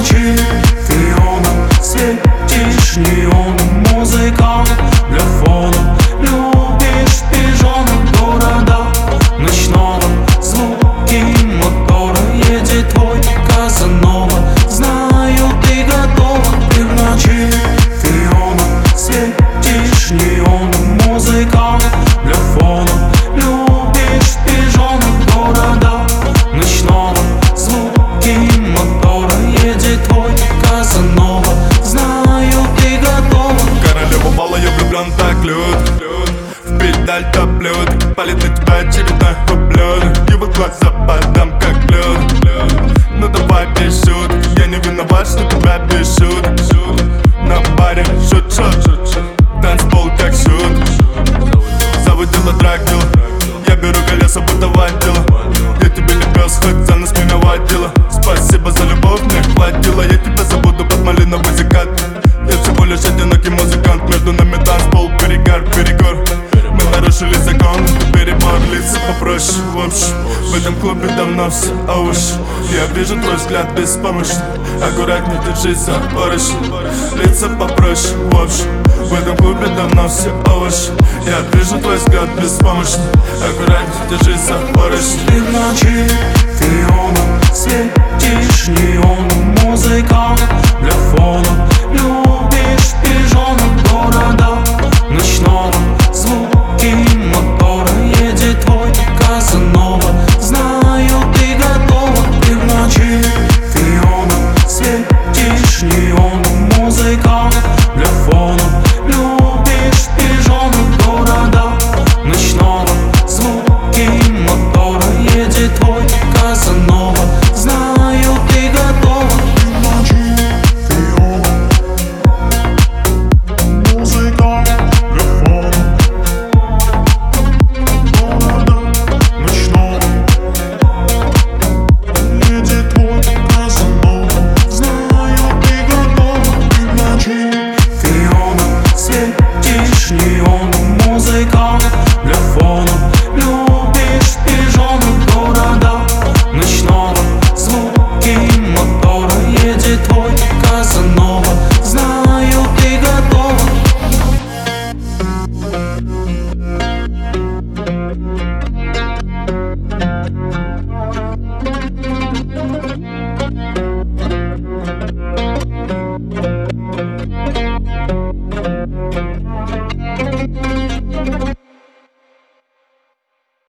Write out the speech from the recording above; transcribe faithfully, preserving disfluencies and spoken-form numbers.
ночи фионом светишь неоном, музыка для фона. Любишь пижоном города ночного, звуки мотора. Едет твой Казанова, знаю, ты готова. Ты в ночи фионом светишь неоном, музыка для фона. Любишь пижоном города ночного, звуки мотора. Едет твой Казанова, знаю, ты готова. Королева бала, я влюблен так лют. В педаль топлют, палит на тебя очередной ублюдок. Его глаза подам как лед. Ну давай без шуток, я не виноват, что тебя бесит. На баре шучу, танцпол как шут. Заводила дракила, я беру колеса, будто водила. Я тебе не пес, хоть за нас меня водила. Спасибо за любовь, мне хватило. Я тебя забуду под малиновый закат. Я всего лишь одинокий музыкант. Между нами танцпол, перегар, перегор. Мы нарушили закон, перебор, лица попроще. В общем, в этом клубе давно все ауш. Я вижу твой взгляд беспомощный. Аккуратней держись за поручень. Лица попроще, в общем, в этом клубе давно все овощи. Я вижу твой взгляд беспомощный. Аккуратней держись за поручень. Ты в ночи фионом светишь неоном, музыка для фона. Любишь пижоном города ночного, звуки мотора. Едет твой Казанова, знаю, ты готова. Ты в ночи фионом светишь неоном, музыка для фона. Любишь пижоном города ночного, звуки мотора. Едет твой Казанова, знаю, ты готова. Ты в ночи фионом, музыка для фона. Города ночного, едет твой Казанова, знаю, ты готова. Ты в ночи фионом светишь неоном, музыка для фона. Любишь пижоном города ночного, звуки мотора. Едет твой Казанова, знаю, ты готова. Thank you.